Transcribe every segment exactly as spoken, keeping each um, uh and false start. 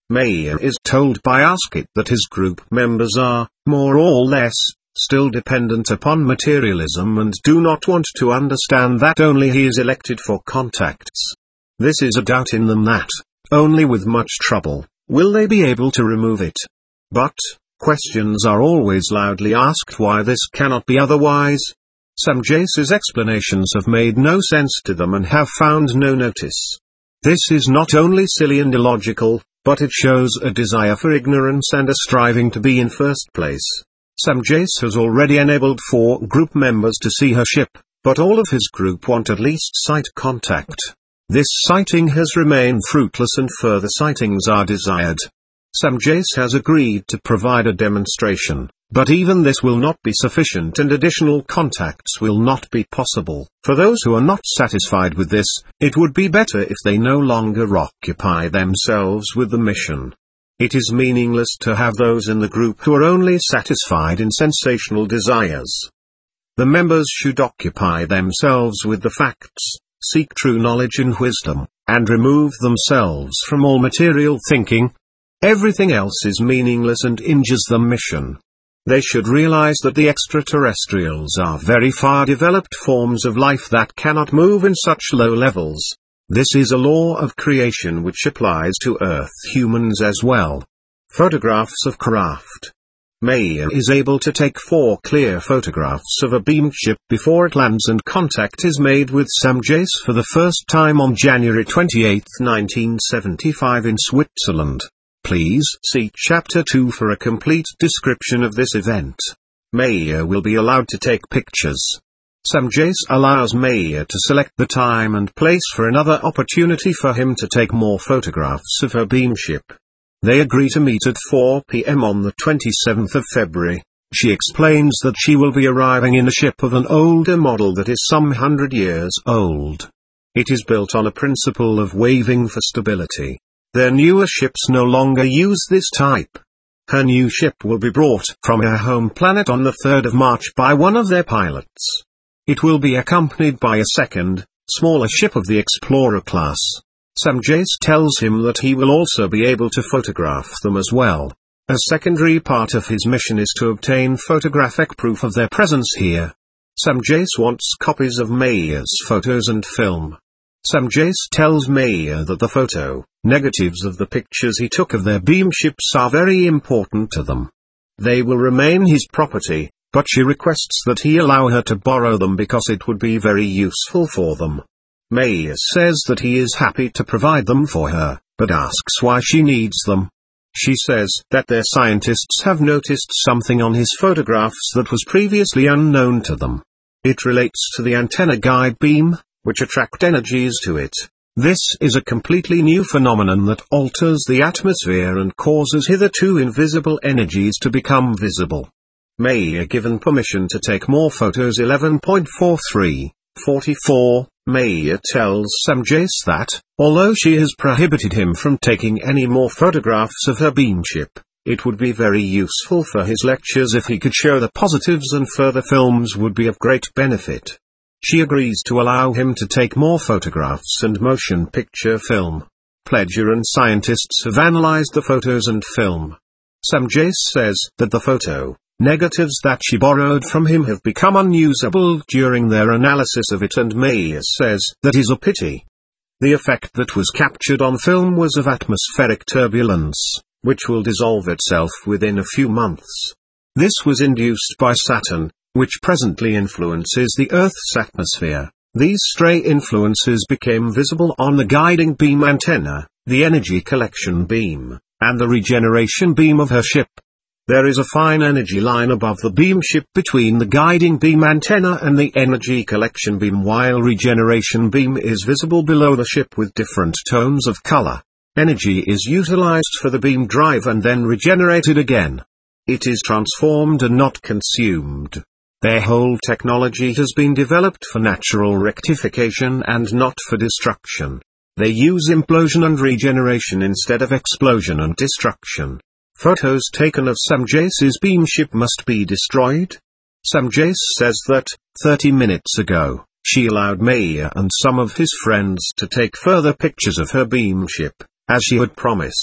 Maya is told by Askit that his group members are, more or less, still dependent upon materialism and do not want to understand that only he is elected for contacts. This is a doubt in them that, only with much trouble, will they be able to remove it. But, questions are always loudly asked why this cannot be otherwise. Samjace's explanations have made no sense to them and have found no notice. This is not only silly and illogical, but it shows a desire for ignorance and a striving to be in first place. Samjace has already enabled four group members to see her ship, but all of his group want at least sight contact. This sighting has remained fruitless and further sightings are desired. Samjace has agreed to provide a demonstration, but even this will not be sufficient and additional contacts will not be possible. For those who are not satisfied with this, it would be better if they no longer occupy themselves with the mission. It is meaningless to have those in the group who are only satisfied in sensational desires. The members should occupy themselves with the facts, seek true knowledge and wisdom, and remove themselves from all material thinking. Everything else is meaningless and injures the mission. They should realize that the extraterrestrials are very far developed forms of life that cannot move in such low levels. This is a law of creation which applies to Earth humans as well. Photographs of craft. Maya is able to take four clear photographs of a beam ship before it lands and contact is made with Samjace for the first time on January twenty-eighth nineteen seventy-five in Switzerland. Please see Chapter two for a complete description of this event. Maya will be allowed to take pictures. Samjace allows Maya to select the time and place for another opportunity for him to take more photographs of her beam ship. They agree to meet at four p m on the twenty-seventh of February. She explains that she will be arriving in a ship of an older model that is some hundred years old. It is built on a principle of waving for stability. Their newer ships no longer use this type. Her new ship will be brought from her home planet on the third of March by one of their pilots. It will be accompanied by a second, smaller ship of the Explorer class. Samjace tells him that he will also be able to photograph them as well. A secondary part of his mission is to obtain photographic proof of their presence here. Samjace wants copies of Maya's photos and film. Samjace tells Maya that the photo, negatives of the pictures he took of their beam ships are very important to them. They will remain his property, but she requests that he allow her to borrow them because it would be very useful for them. Maya says that he is happy to provide them for her, but asks why she needs them. She says that their scientists have noticed something on his photographs that was previously unknown to them. It relates to the antenna guide beam, which attract energies to it. This is a completely new phenomenon that alters the atmosphere and causes hitherto invisible energies to become visible. Maya given permission to take more photos. Eleven point forty-three forty-four Maya tells Samjace that, although she has prohibited him from taking any more photographs of her beam ship, it would be very useful for his lectures if he could show the positives and further films would be of great benefit. She agrees to allow him to take more photographs and motion picture film. Pledger and scientists have analyzed the photos and film. Samjace says that the photo, negatives that she borrowed from him have become unusable during their analysis of it, and Maya says that is a pity. The effect that was captured on film was of atmospheric turbulence, which will dissolve itself within a few months. This was induced by Saturn, which presently influences the Earth's atmosphere. These stray influences became visible on the guiding beam antenna, the energy collection beam, and the regeneration beam of her ship. There is a fine energy line above the beam ship between the guiding beam antenna and the energy collection beam, while regeneration beam is visible below the ship with different tones of color. Energy is utilized for the beam drive and then regenerated again. It is transformed and not consumed. Their whole technology has been developed for natural rectification and not for destruction. They use implosion and regeneration instead of explosion and destruction. Photos taken of Samjace's beam ship must be destroyed. Samjace says that, thirty minutes ago, she allowed Maya and some of his friends to take further pictures of her beam ship, as she had promised.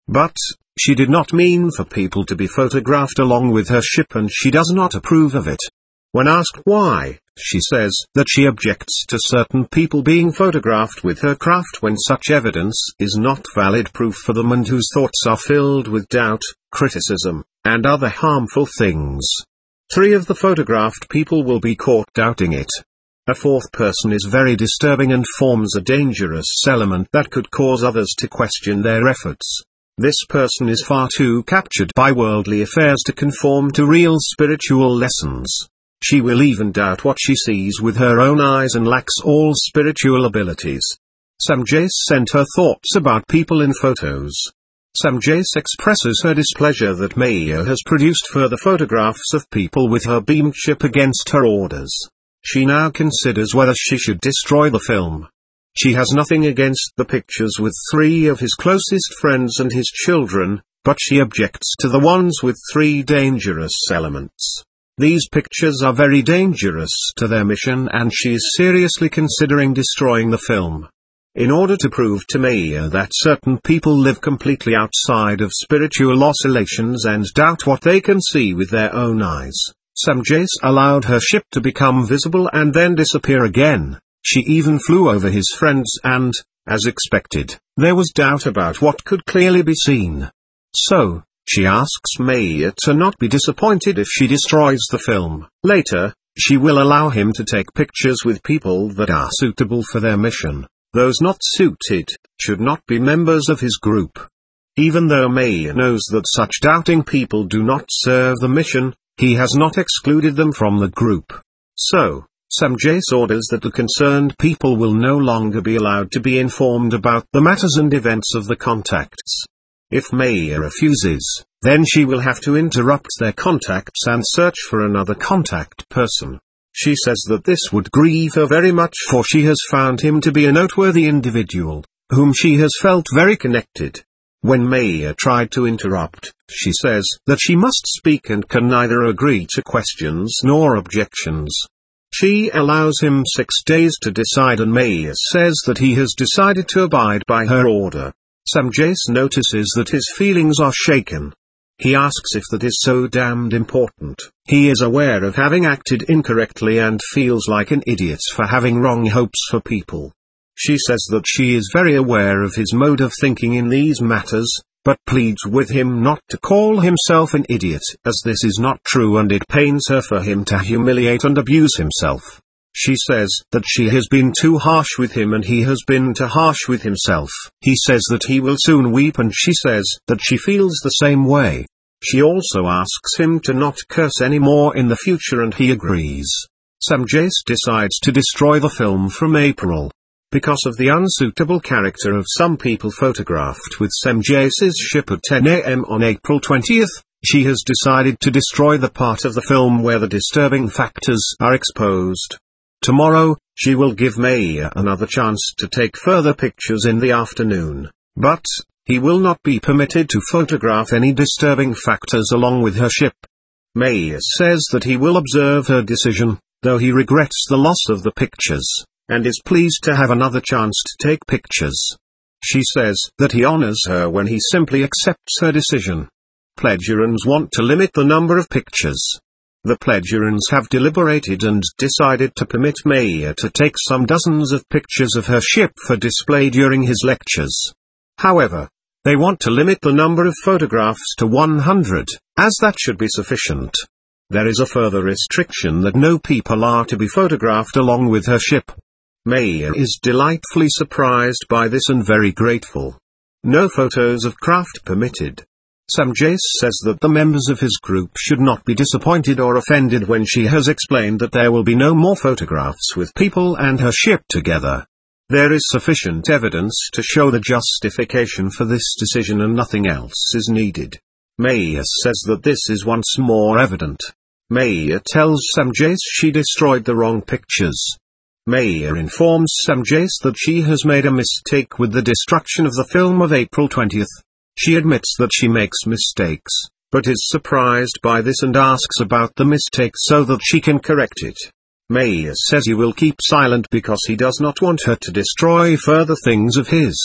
But, she did not mean for people to be photographed along with her ship, and she does not approve of it. When asked why, she says that she objects to certain people being photographed with her craft when such evidence is not valid proof for them and whose thoughts are filled with doubt, criticism, and other harmful things. Three of the photographed people will be caught doubting it. A fourth person is very disturbing and forms a dangerous element that could cause others to question their efforts. This person is far too captured by worldly affairs to conform to real spiritual lessons. She will even doubt what she sees with her own eyes and lacks all spiritual abilities. Sam Jace sent her thoughts about people in photos. Sam Jace expresses her displeasure that Maya has produced further photographs of people with her beamed ship against her orders. She now considers whether she should destroy the film. She has nothing against the pictures with three of his closest friends and his children, but she objects to the ones with three dangerous elements. These pictures are very dangerous to their mission, and she is seriously considering destroying the film. In order to prove to Maya that certain people live completely outside of spiritual oscillations and doubt what they can see with their own eyes, Sam Jace allowed her ship to become visible and then disappear again. She even flew over his friends and, as expected, there was doubt about what could clearly be seen. So, she asks Maya to not be disappointed if she destroys the film. Later, she will allow him to take pictures with people that are suitable for their mission. Those not suited should not be members of his group. Even though Maya knows that such doubting people do not serve the mission, he has not excluded them from the group. So, Sam Jace orders that the concerned people will no longer be allowed to be informed about the matters and events of the contacts. If Maya refuses, then she will have to interrupt their contacts and search for another contact person. She says that this would grieve her very much, for she has found him to be a noteworthy individual, whom she has felt very connected. When Maya tried to interrupt, she says that she must speak and can neither agree to questions nor objections. She allows him six days to decide, and Maya says that he has decided to abide by her order. Sam Jace notices that his feelings are shaken. He asks if that is so damned important. He is aware of having acted incorrectly and feels like an idiot for having wrong hopes for people. She says that she is very aware of his mode of thinking in these matters, but pleads with him not to call himself an idiot, as this is not true and it pains her for him to humiliate and abuse himself. She says that she has been too harsh with him and he has been too harsh with himself. He says that he will soon weep, and she says that she feels the same way. She also asks him to not curse anymore in the future, and he agrees. Sam Jace decides to destroy the film from April. Because of the unsuitable character of some people photographed with Sam Jace's ship at ten A M on April twentieth, she has decided to destroy the part of the film where the disturbing factors are exposed. Tomorrow, she will give Maya another chance to take further pictures in the afternoon, but he will not be permitted to photograph any disturbing factors along with her ship. Maya says that he will observe her decision, though he regrets the loss of the pictures, and is pleased to have another chance to take pictures. She says that he honors her when he simply accepts her decision. Pledurans want to limit the number of pictures. The Pledurans have deliberated and decided to permit Maya to take some dozens of pictures of her ship for display during his lectures. However, they want to limit the number of photographs to one hundred, as that should be sufficient. There is a further restriction that no people are to be photographed along with her ship. Maya is delightfully surprised by this and very grateful. No photos of craft permitted. Sam Jace says that the members of his group should not be disappointed or offended when she has explained that there will be no more photographs with people and her ship together. There is sufficient evidence to show the justification for this decision, and nothing else is needed. Maya says that this is once more evident. Maya tells Sam Jace she destroyed the wrong pictures. Maya informs Sam Jace that she has made a mistake with the destruction of the film of April twentieth. She admits that she makes mistakes, but is surprised by this and asks about the mistake so that she can correct it. Maya says he will keep silent because he does not want her to destroy further things of his.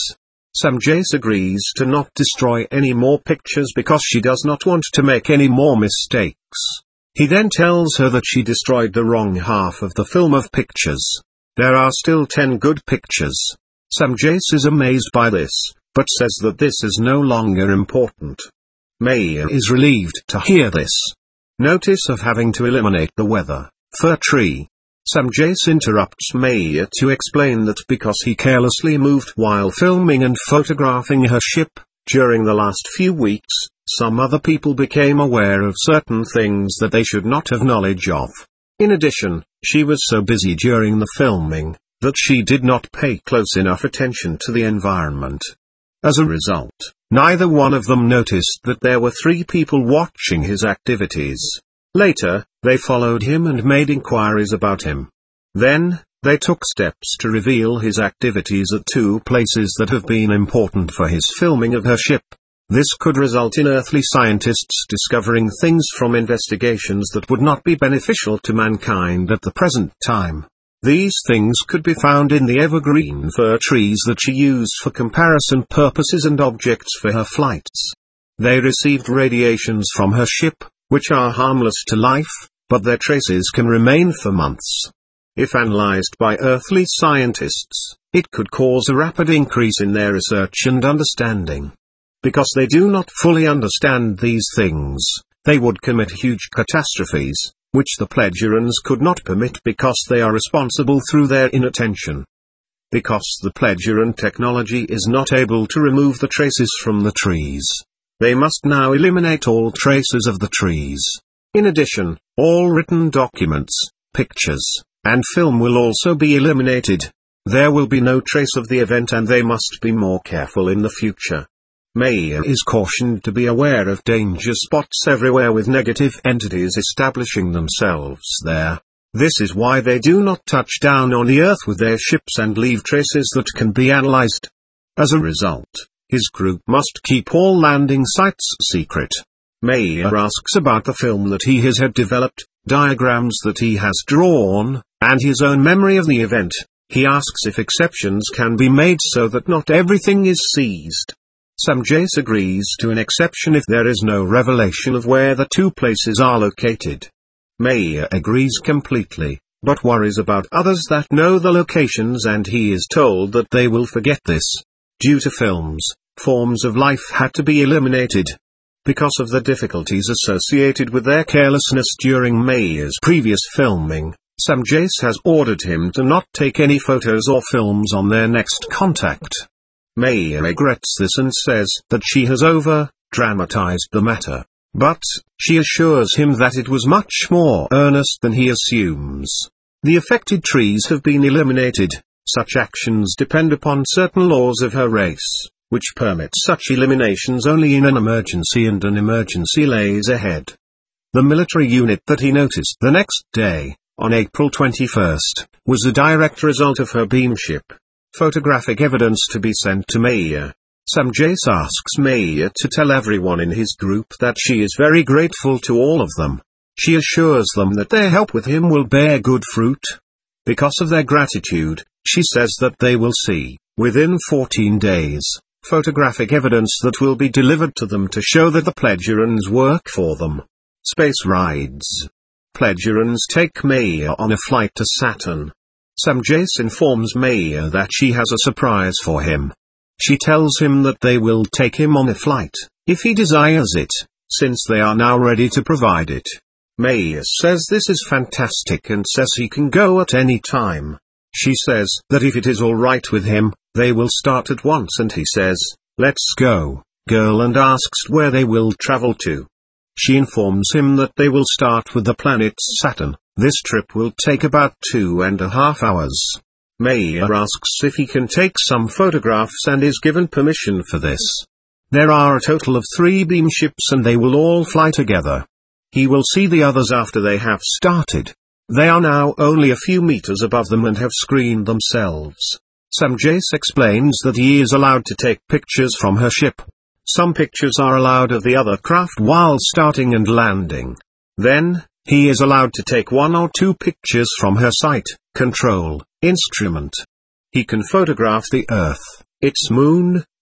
Samjace agrees to not destroy any more pictures because she does not want to make any more mistakes. He then tells her that she destroyed the wrong half of the film of pictures. There are still ten good pictures. Samjace is amazed by this, but says that this is no longer important. Maya is relieved to hear this. Notice of having to eliminate the weather, fir tree. Samjace interrupts Maya to explain that because he carelessly moved while filming and photographing her ship, during the last few weeks, some other people became aware of certain things that they should not have knowledge of. In addition, she was so busy during the filming, that she did not pay close enough attention to the environment. As a result, neither one of them noticed that there were three people watching his activities. Later, they followed him and made inquiries about him. Then, they took steps to reveal his activities at two places that have been important for his filming of her ship. This could result in earthly scientists discovering things from investigations that would not be beneficial to mankind at the present time. These things could be found in the evergreen fir trees that she used for comparison purposes and objects for her flights. They received radiations from her ship, which are harmless to life, but their traces can remain for months. If analyzed by earthly scientists, it could cause a rapid increase in their research and understanding. Because they do not fully understand these things, they would commit huge catastrophes, which the Pledgerans could not permit because they are responsible through their inattention. Because the Pledgeran technology is not able to remove the traces from the trees, they must now eliminate all traces of the trees. In addition, all written documents, pictures, and film will also be eliminated. There will be no trace of the event and they must be more careful in the future. Maya is cautioned to be aware of danger spots everywhere with negative entities establishing themselves there. This is why they do not touch down on the Earth with their ships and leave traces that can be analyzed. As a result, his group must keep all landing sites secret. Maya asks about the film that he has had developed, diagrams that he has drawn, and his own memory of the event. He asks if exceptions can be made so that not everything is seized. Samjace agrees to an exception if there is no revelation of where the two places are located. Maya agrees completely, but worries about others that know the locations and he is told that they will forget this. Due to films, forms of life had to be eliminated. Because of the difficulties associated with their carelessness during Maya's previous filming, Samjace has ordered him to not take any photos or films on their next contact. Maya regrets this and says that she has over-dramatized the matter, but she assures him that it was much more earnest than he assumes. The affected trees have been eliminated. Such actions depend upon certain laws of her race, which permit such eliminations only in an emergency, and an emergency lays ahead. The military unit that he noticed the next day, on April twenty-first, was a direct result of her beamship. Photographic evidence to be sent to Maya. Samjace asks Maya to tell everyone in his group that she is very grateful to all of them. She assures them that their help with him will bear good fruit. Because of their gratitude, she says that they will see, within fourteen days, photographic evidence that will be delivered to them to show that the Pledgerans work for them. Space rides. Pledgerans take Maya on a flight to Saturn. Samjace informs Maya that she has a surprise for him. She tells him that they will take him on a flight, if he desires it, since they are now ready to provide it. Maya says this is fantastic and says he can go at any time. She says that if it is alright with him, they will start at once, and he says, "Let's go, girl," and asks where they will travel to. She informs him that they will start with the planet Saturn. This trip will take about two and a half hours. Maya asks if he can take some photographs and is given permission for this. There are a total of three beam ships and they will all fly together. He will see the others after they have started. They are now only a few meters above them and have screened themselves. Samjace explains that he is allowed to take pictures from her ship. Some pictures are allowed of the other craft while starting and landing. Then, he is allowed to take one or two pictures from her sight, control, instrument. He can photograph the Earth, its moon,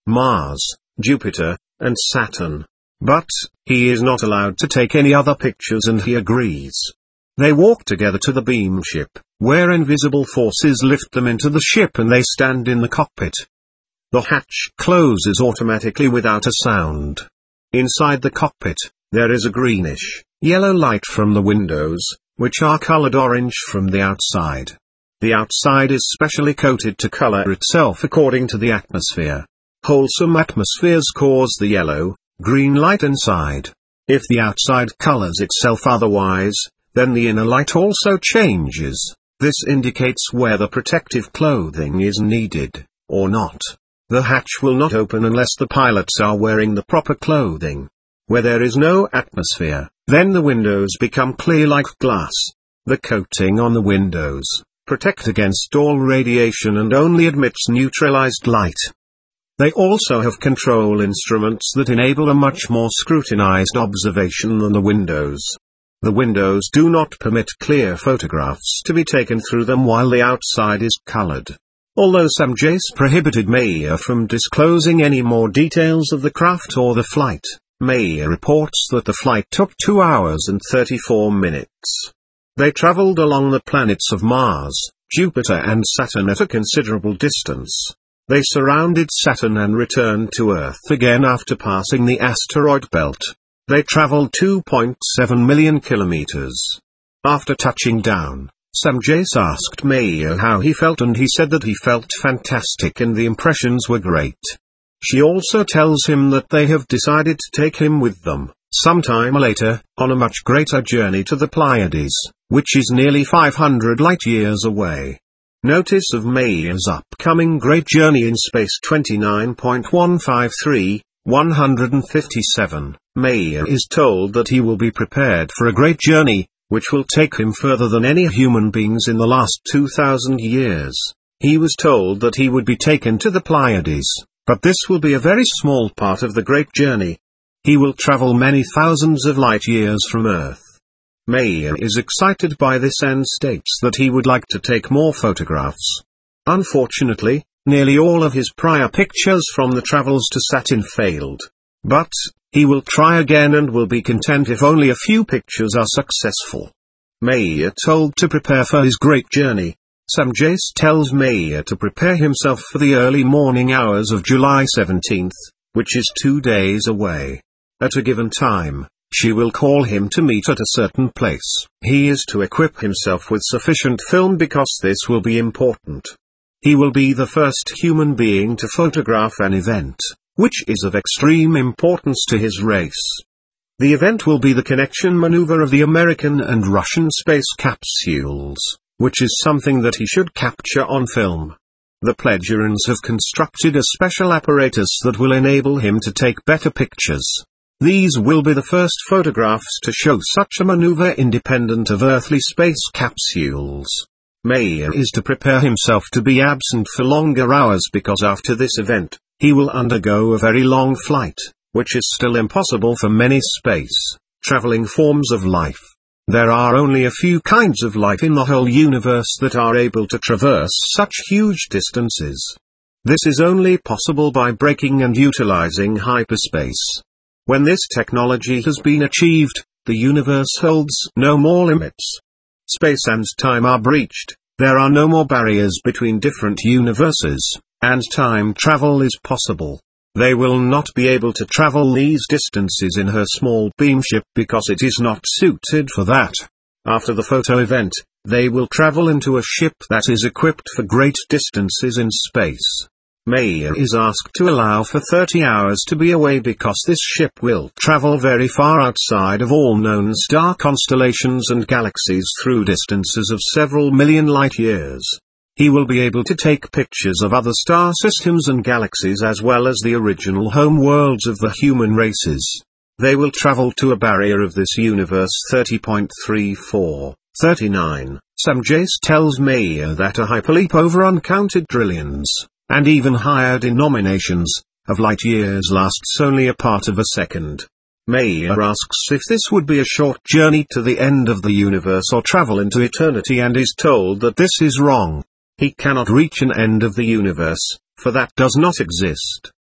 Mars, Jupiter, and Saturn. But, he is not allowed to take any other pictures and he agrees. They walk together to the beam ship, where invisible forces lift them into the ship and they stand in the cockpit. The hatch closes automatically without a sound. Inside the cockpit, there is a greenish, yellow light from the windows, which are colored orange from the outside. The outside is specially coated to color itself according to the atmosphere. Wholesome atmospheres cause the yellow, green light inside. If the outside colors itself otherwise, then the inner light also changes. This indicates where the protective clothing is needed, or not. The hatch will not open unless the pilots are wearing the proper clothing. Where there is no atmosphere, then the windows become clear like glass. The coating on the windows protect against all radiation and only admits neutralized light. They also have control instruments that enable a much more scrutinized observation than the windows. The windows do not permit clear photographs to be taken through them while the outside is colored. Although Samjais prohibited Meyer from disclosing any more details of the craft or the flight, Meyer reports that the flight took two hours and thirty-four minutes. They traveled along the planets of Mars, Jupiter and Saturn at a considerable distance. They surrounded Saturn and returned to Earth again after passing the asteroid belt. They traveled two point seven million kilometers. After touching down, Samjais asked Meyer how he felt and he said that he felt fantastic and the impressions were great. She also tells him that they have decided to take him with them, sometime later, on a much greater journey to the Pleiades, which is nearly five hundred light-years away. Notice of Meyer's upcoming great journey in space twenty-nine point one five three, one fifty-seven. Meyer is told that he will be prepared for a great journey, which will take him further than any human beings in the last two thousand years. He was told that he would be taken to the Pleiades, but this will be a very small part of the great journey. He will travel many thousands of light-years from Earth. Meyer is excited by this and states that he would like to take more photographs. Unfortunately, nearly all of his prior pictures from the travels to Saturn failed. But, he will try again and will be content if only a few pictures are successful. Meyer told to prepare for his great journey. Samjais tells Meyer to prepare himself for the early morning hours of July seventeenth, which is two days away. At a given time, she will call him to meet at a certain place. He is to equip himself with sufficient film because this will be important. He will be the first human being to photograph an event, which is of extreme importance to his race. The event will be the connection maneuver of the American and Russian space capsules, which is something that he should capture on film. The Pleiadians have constructed a special apparatus that will enable him to take better pictures. These will be the first photographs to show such a maneuver independent of earthly space capsules. Meyer is to prepare himself to be absent for longer hours because after this event, he will undergo a very long flight, which is still impossible for many space-traveling forms of life. There are only a few kinds of life in the whole universe that are able to traverse such huge distances. This is only possible by breaking and utilizing hyperspace. When this technology has been achieved, the universe holds no more limits. Space and time are breached, there are no more barriers between different universes, and time travel is possible. They will not be able to travel these distances in her small beam ship because it is not suited for that. After the photo event, they will travel into a ship that is equipped for great distances in space. Meyer is asked to allow for thirty hours to be away because this ship will travel very far outside of all known star constellations and galaxies through distances of several million light-years. He will be able to take pictures of other star systems and galaxies as well as the original home worlds of the human races. They will travel to a barrier of this universe thirty point three four, thirty-nine. Samjais tells Meyer that a hyperleap over uncounted trillions, and even higher denominations, of light-years lasts only a part of a second. Meyer asks if this would be a short journey to the end of the universe or travel into eternity and is told that this is wrong. He cannot reach an end of the universe, for that does not exist.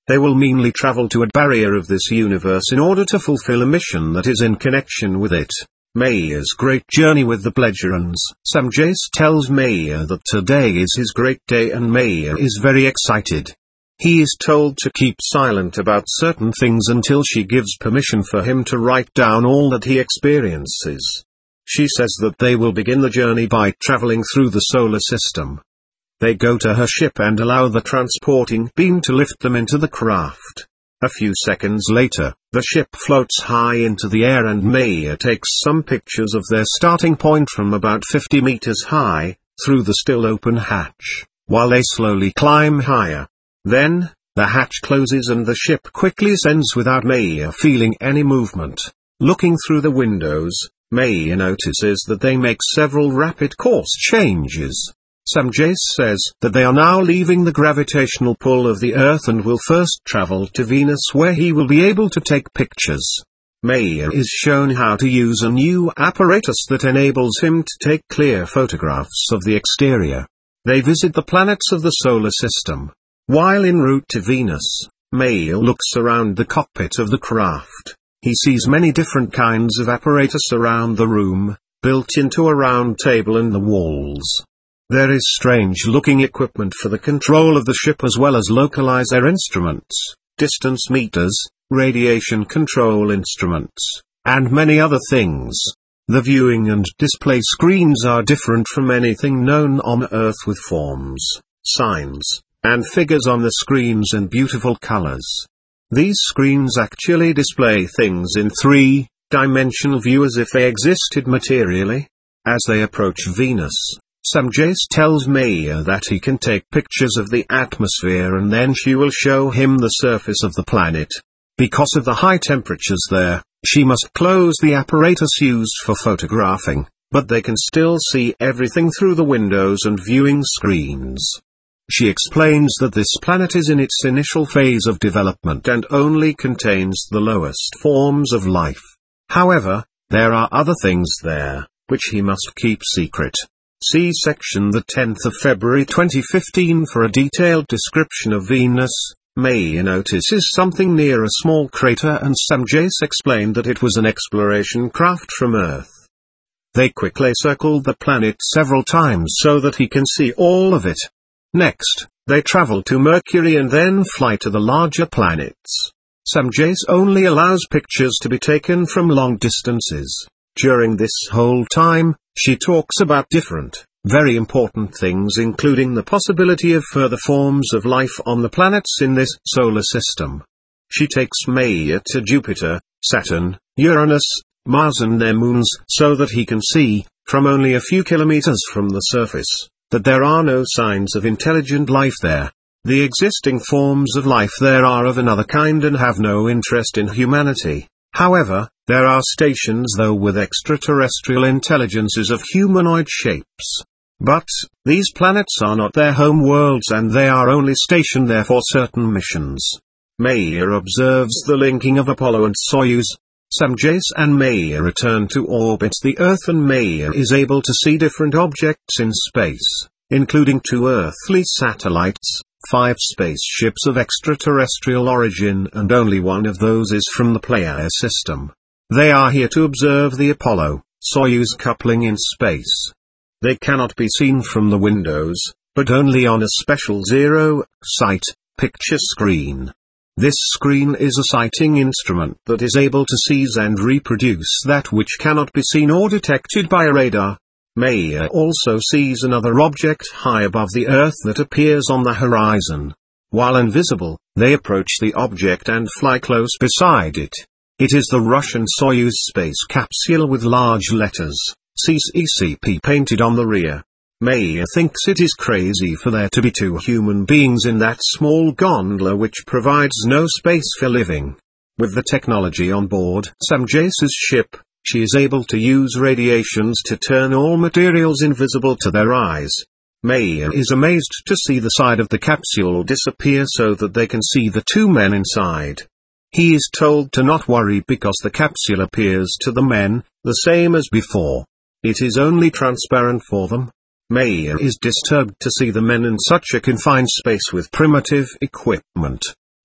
They will meanly travel to a barrier of this universe in order to fulfill a mission that is in connection with it. Maia's great journey with the Pledgerans. Samjace tells Maia that today is his great day and Maia is very excited. He is told to keep silent about certain things until she gives permission for him to write down all that he experiences. She says that they will begin the journey by traveling through the solar system. They go to her ship and allow the transporting beam to lift them into the craft. A few seconds later, the ship floats high into the air and Maia takes some pictures of their starting point from about fifty meters high, through the still open hatch, while they slowly climb higher. Then, the hatch closes and the ship quickly ascends without Maia feeling any movement. Looking through the windows, Maia notices that they make several rapid course changes. Samjace says that they are now leaving the gravitational pull of the Earth and will first travel to Venus where he will be able to take pictures. Maia is shown how to use a new apparatus that enables him to take clear photographs of the exterior. They visit the planets of the solar system. While en route to Venus, Maia looks around the cockpit of the craft. He sees many different kinds of apparatus around the room, built into a round table in the walls. There is strange-looking equipment for the control of the ship as well as localizer instruments, distance meters, radiation control instruments, and many other things. The viewing and display screens are different from anything known on Earth with forms, signs, and figures on the screens and beautiful colors. These screens actually display things in three-dimensional view as if they existed materially. As they approach Venus, Samjace tells Maia that he can take pictures of the atmosphere and then she will show him the surface of the planet. Because of the high temperatures there, she must close the apparatus used for photographing, but they can still see everything through the windows and viewing screens. She explains that this planet is in its initial phase of development and only contains the lowest forms of life. However, there are other things there, which he must keep secret. See section the tenth of February twenty fifteen for a detailed description of Venus. Maia notices something near a small crater and Samjace explained that it was an exploration craft from Earth. They quickly circled the planet several times so that he can see all of it. Next, they travel to Mercury and then fly to the larger planets. Samjace only allows pictures to be taken from long distances. During this whole time, she talks about different, very important things including the possibility of further forms of life on the planets in this solar system. She takes Maia to Jupiter, Saturn, Uranus, Mars and their moons so that he can see, from only a few kilometers from the surface, that there are no signs of intelligent life there. The existing forms of life there are of another kind and have no interest in humanity. However, there are stations though with extraterrestrial intelligences of humanoid shapes. But, these planets are not their home worlds and they are only stationed there for certain missions. Maia observes the linking of Apollo and Soyuz. Samjace and Maia return to orbit the Earth and Maia is able to see different objects in space, including two earthly satellites, five spaceships of extraterrestrial origin and only one of those is from the Pleiades system. They are here to observe the Apollo-Soyuz coupling in space. They cannot be seen from the windows, but only on a special zero-sight picture screen. This screen is a sighting instrument that is able to seize and reproduce that which cannot be seen or detected by a radar. Maia also sees another object high above the Earth that appears on the horizon. While invisible, they approach the object and fly close beside it. It is the Russian Soyuz space capsule with large letters, C C C P painted on the rear. Maia thinks it is crazy for there to be two human beings in that small gondola which provides no space for living. With the technology on board Samjace's ship, she is able to use radiations to turn all materials invisible to their eyes. Maia is amazed to see the side of the capsule disappear so that they can see the two men inside. He is told to not worry because the capsule appears to the men, the same as before. It is only transparent for them. Maia is disturbed to see the men in such a confined space with primitive equipment.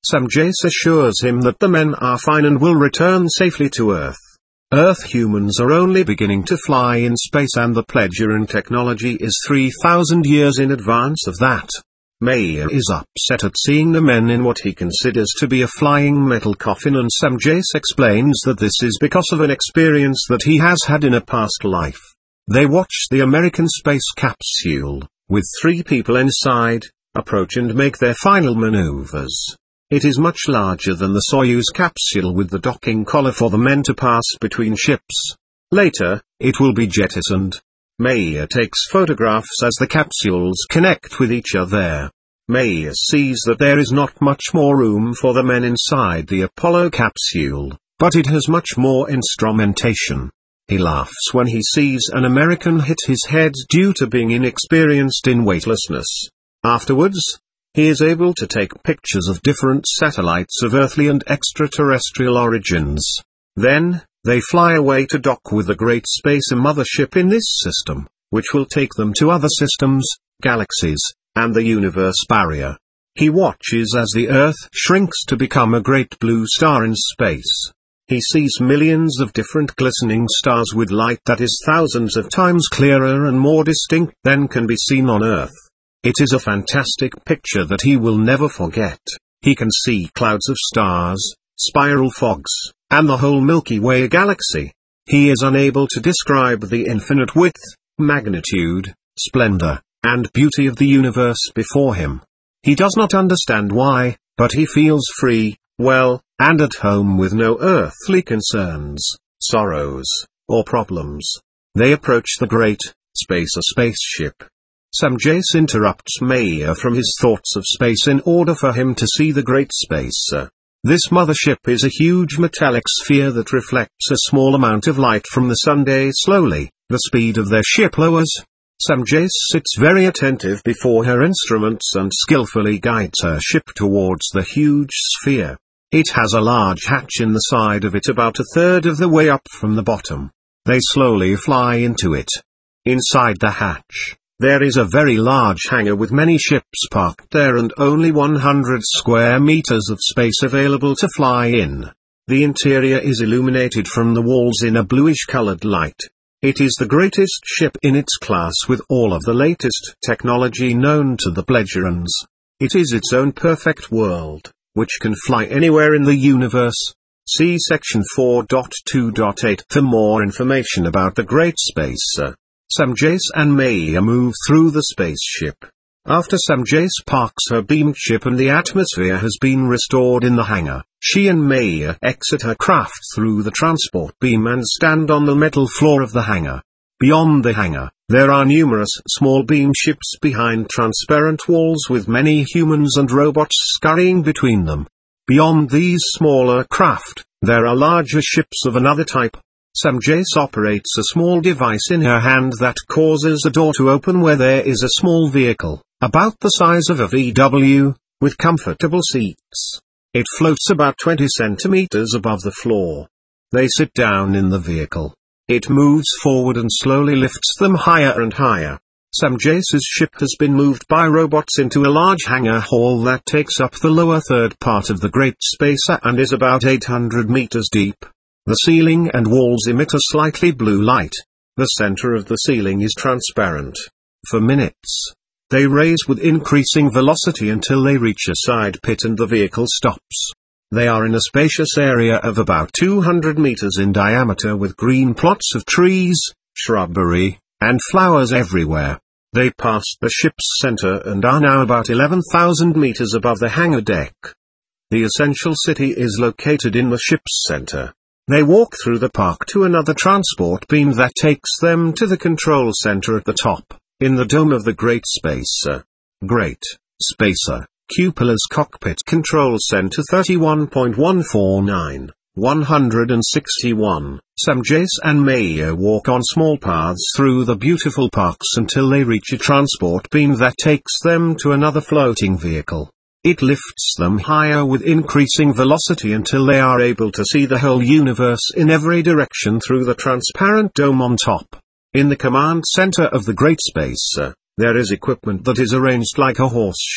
Sam Jace assures him that the men are fine and will return safely to Earth. Earth humans are only beginning to fly in space, and the Pledgeran technology is three thousand years in advance of that. Maya is upset at seeing the men in what he considers to be a flying metal coffin, and Sam Jace explains that this is because of an experience that he has had in a past life. They watch the American space capsule, with three people inside, approach and make their final maneuvers. It is much larger than the Soyuz capsule, with the docking collar for the men to pass between ships. Later, it will be jettisoned. Maya takes photographs as the capsules connect with each other. Maya sees that there is not much more room for the men inside the Apollo capsule, but it has much more instrumentation. He laughs when he sees an American hit his head due to being inexperienced in weightlessness. Afterwards, he is able to take pictures of different satellites of earthly and extraterrestrial origins. Then, they fly away to dock with the Great Spacer mothership in this system, which will take them to other systems, galaxies, and the universe barrier. He watches as the Earth shrinks to become a great blue star in space. He sees millions of different glistening stars with light that is thousands of times clearer and more distinct than can be seen on Earth. It is a fantastic picture that he will never forget. He can see clouds of stars, spiral fogs, and the whole Milky Way galaxy. He is unable to describe the infinite width, magnitude, splendor, and beauty of the universe before him. He does not understand why, but he feels free, well, and at home with no earthly concerns, sorrows, or problems. They approach the Great Spacer spaceship. Sam Jace interrupts Maya from his thoughts of space in order for him to see the Great Spacer. This mothership is a huge metallic sphere that reflects a small amount of light from the sun. Slowly, the speed of their ship lowers. Sam Jace sits very attentive before her instruments and skillfully guides her ship towards the huge sphere. It has a large hatch in the side of it, about a third of the way up from the bottom. They slowly fly into it. Inside the hatch, there is a very large hangar with many ships parked there and only one hundred square meters of space available to fly in. The interior is illuminated from the walls in a bluish-colored light. It is the greatest ship in its class with all of the latest technology known to the Pledgerans. It is its own perfect world, which can fly anywhere in the universe. See section four point two point eight for more information about the Great Spacer. Sam Jace and Maya move through the spaceship. After Sam Jace parks her beamed ship and the atmosphere has been restored in the hangar, she and Maya exit her craft through the transport beam and stand on the metal floor of the hangar. Beyond the hangar, there are numerous small beam ships behind transparent walls with many humans and robots scurrying between them. Beyond these smaller craft, there are larger ships of another type. Sam Jace operates a small device in her hand that causes a door to open where there is a small vehicle, about the size of a V W, with comfortable seats. It floats about twenty centimeters above the floor. They sit down in the vehicle. It moves forward and slowly lifts them higher and higher. Sam Jace's ship has been moved by robots into a large hangar hall that takes up the lower third part of the Great Spacer and is about eight hundred meters deep. The ceiling and walls emit a slightly blue light. The center of the ceiling is transparent. For minutes, they raise with increasing velocity until they reach a side pit and the vehicle stops. They are in a spacious area of about two hundred meters in diameter with green plots of trees, shrubbery, and flowers everywhere. They passed the ship's center and are now about eleven thousand meters above the hangar deck. The Essential City is located in the ship's center. They walk through the park to another transport beam that takes them to the control center at the top, in the dome of the Great Spacer. Great Spacer, Cupola's Cockpit Control Center thirty-one point one four nine, one hundred sixty-one. Sam Jace and Maya walk on small paths through the beautiful parks until they reach a transport beam that takes them to another floating vehicle. It lifts them higher with increasing velocity until they are able to see the whole universe in every direction through the transparent dome on top. In the command center of the Great Spacer, there is equipment that is arranged like a horseshoe.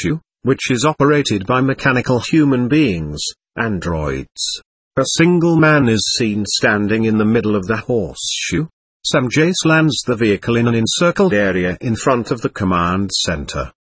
which is operated by mechanical human beings, androids. A single man is seen standing in the middle of the horseshoe. Sam Jace lands the vehicle in an encircled area in front of the command center.